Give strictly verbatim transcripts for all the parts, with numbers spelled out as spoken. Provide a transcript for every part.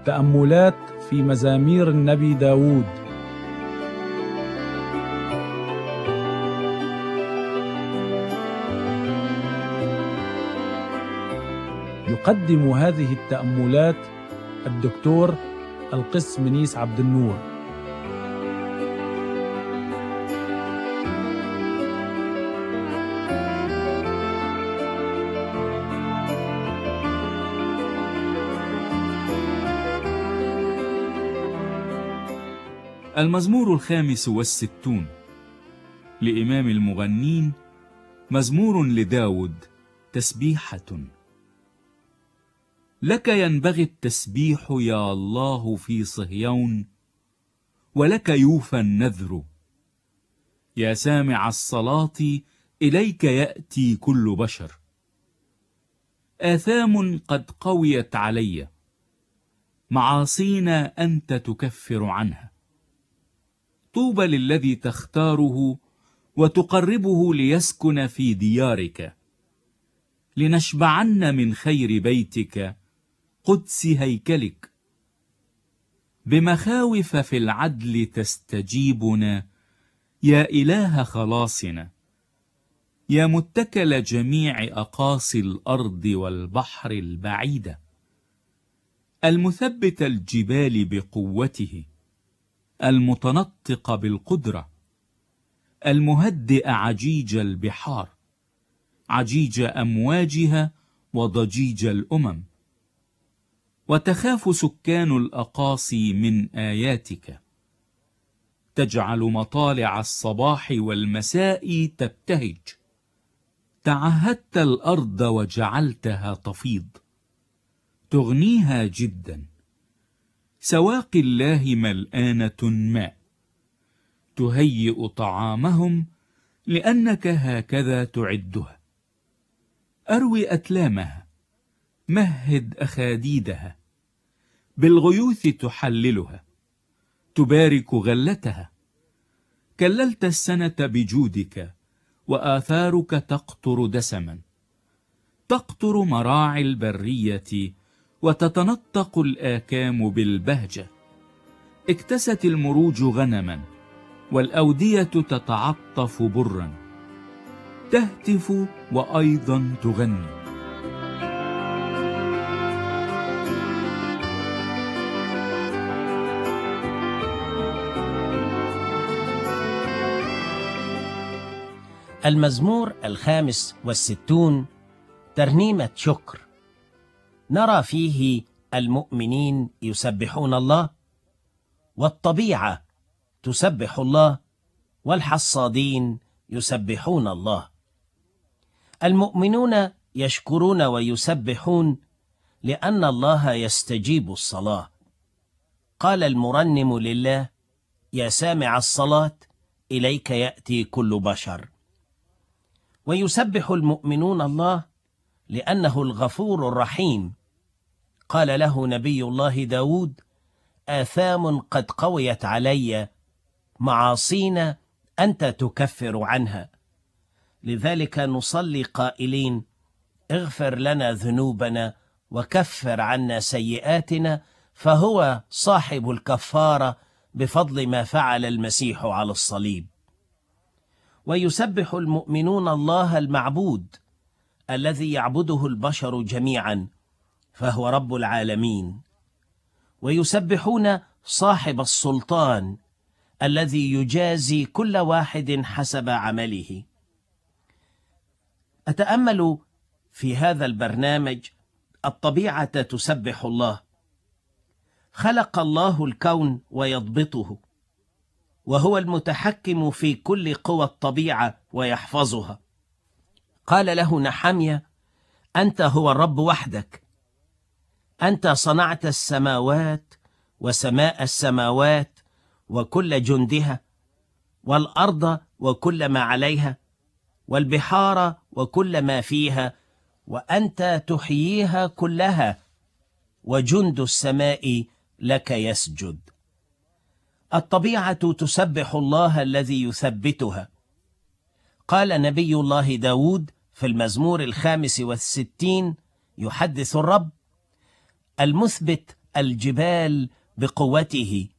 تأملات في مزامير النبي داود. يقدم هذه التأملات الدكتور القس منيس عبد النور. المزمور الخامس والستون لإمام المغنين، مزمور لداود، تسبيحة. لك ينبغي التسبيح يا الله في صهيون، ولك يوفى النذر. يا سامع الصلاة، إليك يأتي كل بشر. آثام قد قويت علي، معاصينا أنت تكفر عنها. طوبى للذي تختاره وتقربه ليسكن في ديارك. لنشبعن من خير بيتك، قدس هيكلك. بمخاوف في العدل تستجيبنا، يا إله خلاصنا. يا متكل جميع أقاصي الأرض والبحر البعيدة. المثبت الجبال بقوته، المتنطق بالقدرة. المهدئ عجيج البحار، عجيج أمواجها وضجيج الأمم. وتخاف سكان الأقاصي من آياتك. تجعل مطالع الصباح والمساء تبتهج. تعهدت الأرض وجعلتها تفيض، تغنيها جدا. سواقي الله ملآنة ماء، تهيئ طعامهم لأنك هكذا تعدها. أروي أتلامها، مهد أخاديدها. بالغيوث تحللها، تبارك غلتها. كللت السنة بجودك، وآثارك تقطر دسما. تقطر مراعي البرية، وتتنطق الآكام بالبهجة. اكتست المروج غنما، والأودية تتعطف برا. تهتف وأيضا تغني. المزمور الخامس والستون، ترنيمة شكر. نرى فيه المؤمنين يسبحون الله، والطبيعة تسبح الله، والحصادين يسبحون الله. المؤمنون يشكرون ويسبحون لأن الله يستجيب الصلاة. قال المرنم لله: يا سامع الصلاة، إليك يأتي كل بشر. ويسبح المؤمنون الله لأنه الغفور الرحيم. قال له نبي الله داود: آثام قد قويت علي، معاصينا أنت تكفر عنها. لذلك نصلي قائلين: اغفر لنا ذنوبنا وكفر عنا سيئاتنا، فهو صاحب الكفارة بفضل ما فعل المسيح على الصليب. ويسبح المؤمنون الله المعبود الذي يعبده البشر جميعا، فهو رب العالمين. ويسبحون صاحب السلطان الذي يجازي كل واحد حسب عمله. أتأمل في هذا البرنامج الطبيعة تسبح الله. خلق الله الكون ويضبطه، وهو المتحكم في كل قوى الطبيعة ويحفظها. قال له نحميا: أنت هو الرب وحدك. أنت صنعت السماوات وسماء السماوات وكل جندها، والأرض وكل ما عليها، والبحار وكل ما فيها، وأنت تحييها كلها، وجند السماء لك يسجد. الطبيعة تسبح الله الذي يثبتها. قال نبي الله داود في المزمور الخامس والستين يحدث الرب: المثبت الجبال بقوته،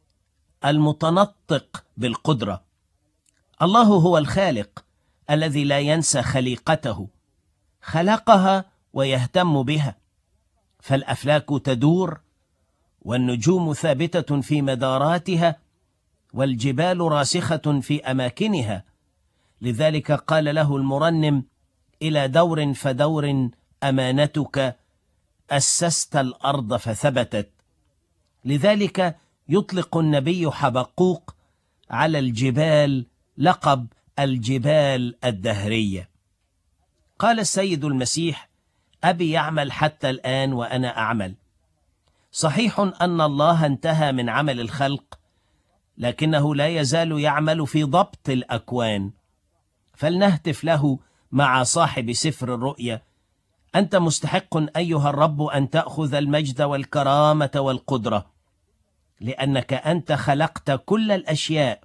المتنطق بالقدرة. الله هو الخالق الذي لا ينسى خليقته، خلقها ويهتم بها، فالأفلاك تدور والنجوم ثابتة في مداراتها والجبال راسخة في أماكنها. لذلك قال له المرنم: إلى دور فدور أمانتك، أسست الأرض فثبتت. لذلك يطلق النبي حبقوق على الجبال لقب الجبال الدهرية. قال السيد المسيح: أبي يعمل حتى الآن وأنا أعمل. صحيح أن الله انتهى من عمل الخلق، لكنه لا يزال يعمل في ضبط الأكوان. فلنهتف له مع صاحب سفر الرؤيا: أنت مستحق أيها الرب أن تأخذ المجد والكرامة والقدرة، لأنك أنت خلقت كل الأشياء،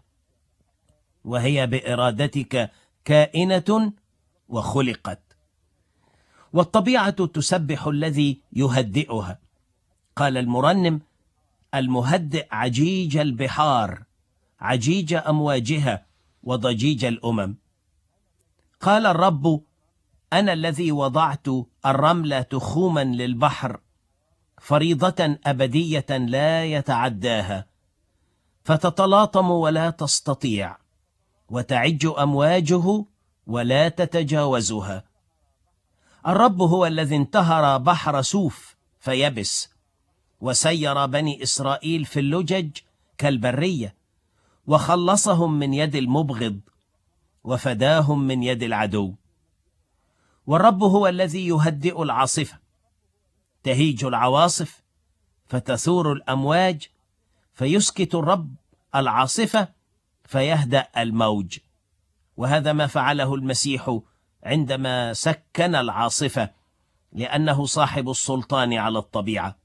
وهي بإرادتك كائنة وخلقت. والطبيعة تسبح الذي يهدئها. قال المرنم: المهدئ عجيج البحار، عجيج أمواجها وضجيج الأمم. قال الرب: أنا الذي وضعت الرمل تخوما للبحر، فريضة أبدية لا يتعداها، فتتلاطم ولا تستطيع، وتعج أمواجه ولا تتجاوزها. الرب هو الذي انتهر بحر سوف فيبس، وسير بني إسرائيل في اللجج كالبرية، وخلصهم من يد المبغض، وفداهم من يد العدو. والرب هو الذي يهدئ العاصفة، تهيج العواصف فتثور الأمواج، فيسكت الرب العاصفة فيهدأ الموج. وهذا ما فعله المسيح عندما سكن العاصفة، لأنه صاحب السلطان على الطبيعة.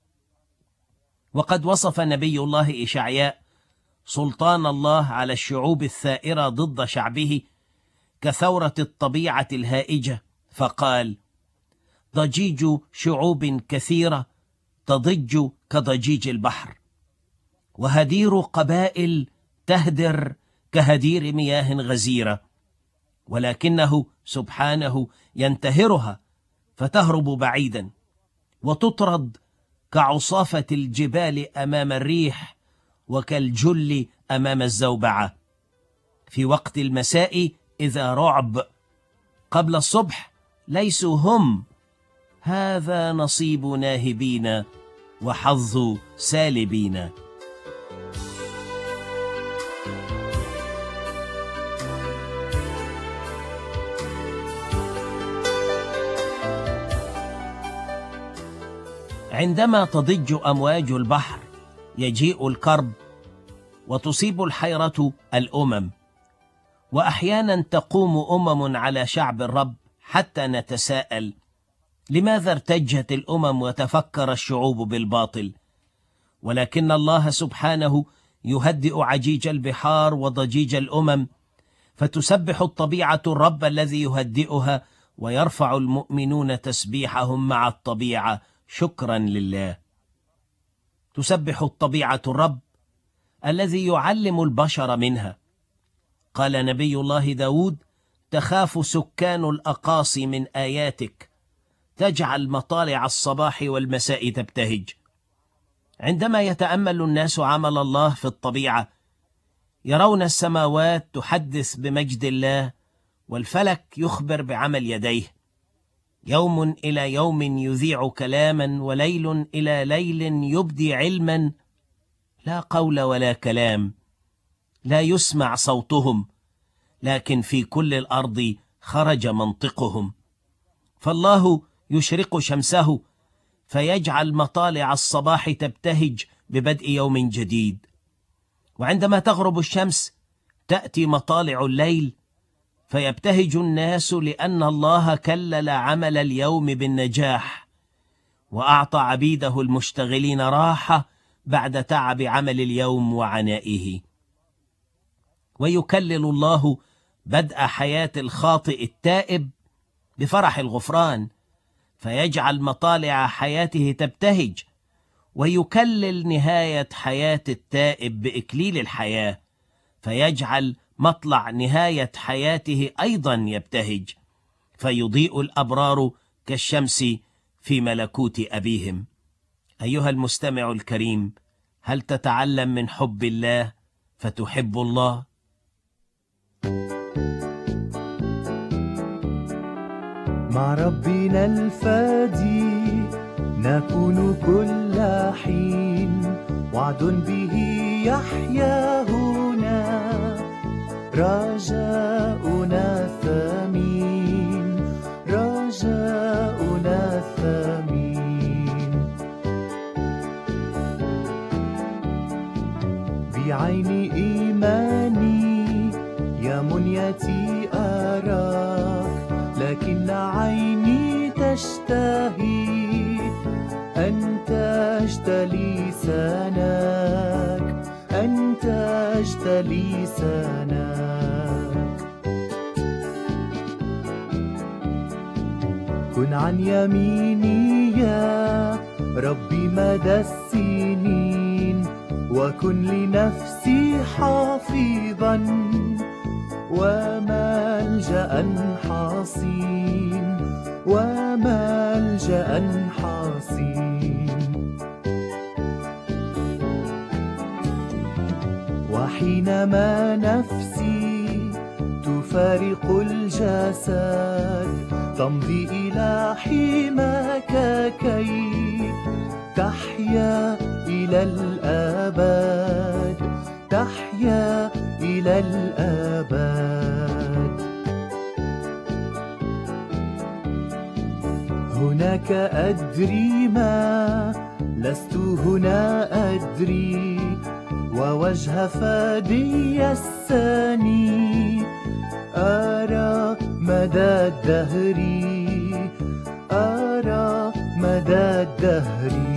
وقد وصف نبي الله إشعياء سلطان الله على الشعوب الثائرة ضد شعبه كثورة الطبيعة الهائجة، فقال: ضجيج شعوب كثيرة تضج كضجيج البحر، وهدير قبائل تهدر كهدير مياه غزيرة، ولكنه سبحانه ينتهرها فتهرب بعيدا، وتطرد كعصافة الجبال أمام الريح، وكالجل أمام الزوبعة. في وقت المساء إذا رعب، قبل الصبح ليسوا هم، هذا نصيب ناهبين وحظ سالبين. عندما تضج أمواج البحر يجيء الكرب، وتصيب الحيرة الأمم، وأحيانا تقوم أمم على شعب الرب حتى نتساءل: لماذا ارتجت الأمم وتفكر الشعوب بالباطل؟ ولكن الله سبحانه يهدئ عجيج البحار وضجيج الأمم، فتسبح الطبيعة الرب الذي يهدئها، ويرفع المؤمنون تسبيحهم مع الطبيعة شكرا لله. تسبح الطبيعة الرب الذي يعلم البشر منها. قال نبي الله داود: تخاف سكان الأقاصي من آياتك، تجعل مطالع الصباح والمساء تبتهج. عندما يتأمل الناس عمل الله في الطبيعة، يرون السماوات تحدث بمجد الله، والفلك يخبر بعمل يديه. يوم إلى يوم يذيع كلاما، وليل إلى ليل يبدي علما. لا قول ولا كلام، لا يسمع صوتهم، لكن في كل الأرض خرج منطقهم. فالله يشرق شمسه فيجعل مطالع الصباح تبتهج ببدء يوم جديد، وعندما تغرب الشمس تأتي مطالع الليل، فيبتهج الناس لأن الله كلل عمل اليوم بالنجاح، وأعطى عبيده المشتغلين راحة بعد تعب عمل اليوم وعنائه. ويكلل الله بدء حياة الخاطئ التائب بفرح الغفران، فيجعل مطالع حياته تبتهج، ويكلل نهاية حياة التائب بإكليل الحياة، فيجعل مطلع نهاية حياته أيضا يبتهج، فيضيء الأبرار كالشمس في ملكوت أبيهم. أيها المستمع الكريم، هل تتعلم من حب الله فتحب الله؟ مع ربنا الفادي نكون كل حين، وعد به يحيا هنا، رجاؤنا ثمين، رجاؤنا ثمين. بعين إيماني يا منيتي أراك، لكن عيني تشتهي أن تجتلي سناك، أن تجتلي سناك. كن عن يميني يا ربي مدى السنين، وكن لنفسي حافظا وملجأ حصين، وملجأ حصين. وحينما نفسي تفارق الجسد، تمضي إلى حماك كي تحيا إلى الأبد، تحيا إلى الأبد. هناك أدري ما لست هنا أدري، ووجه فادي الثاني أرى مدى الدهر، أرى مدى الدهر.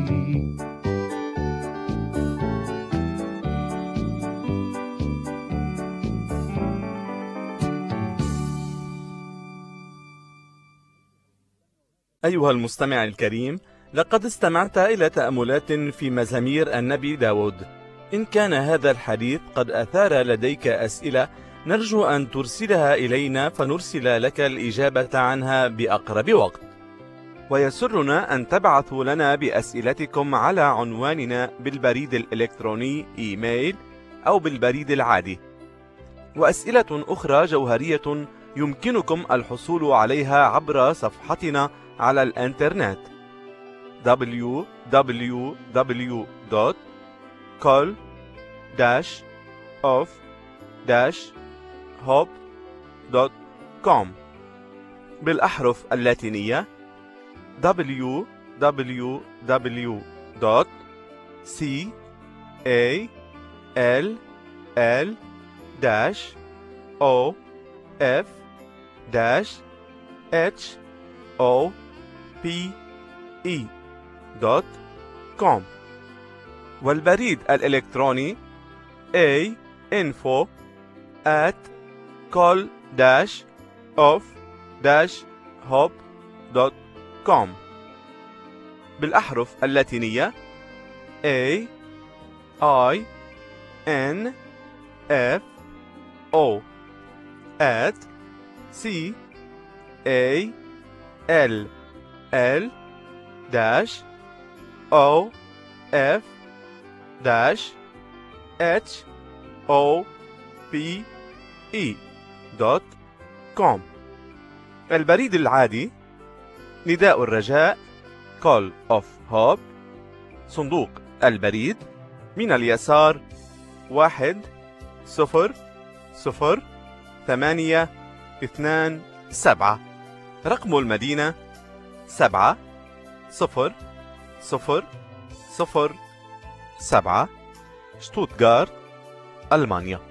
أيها المستمع الكريم، لقد استمعت إلى تأملات في مزامير النبي داود. إن كان هذا الحديث قد أثار لديك أسئلة، نرجو أن ترسلها إلينا فنرسل لك الإجابة عنها بأقرب وقت. ويسرنا أن تبعثوا لنا بأسئلتكم على عنواننا بالبريد الإلكتروني إيميل أو بالبريد العادي. وأسئلة أخرى جوهرية يمكنكم الحصول عليها عبر صفحتنا على الإنترنت دبليو دبليو دبليو دوت كول داش أوف داش هوب دوت كوم بالأحرف اللاتينية دبليو دبليو دبليو دوت سي إيه إل إل داش أو إف داش إتش أو بي إي دوت كوم، والبريد الإلكتروني A info at call dash of dash hop دوت كوم بالأحرف اللاتينية A I N F O at C A L L dash O F dash H O P E دوت كوم. البريد العادي نداء الرجاء Call of Hope، صندوق البريد من اليسار واحد صفر صفر ثمانية اثنان سبعة، رقم المدينة سبعة صفر صفر صفر سبعة، شتوتغارت، ألمانيا.